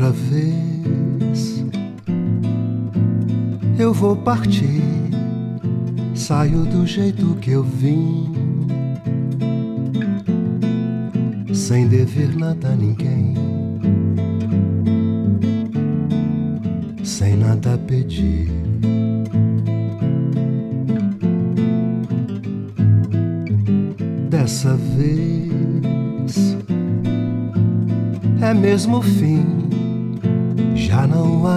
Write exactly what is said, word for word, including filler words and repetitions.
outra vez eu vou partir, saio do jeito que eu vim, sem dever nada a ninguém, sem nada a pedir. Dessa vez é mesmo o fim, já não há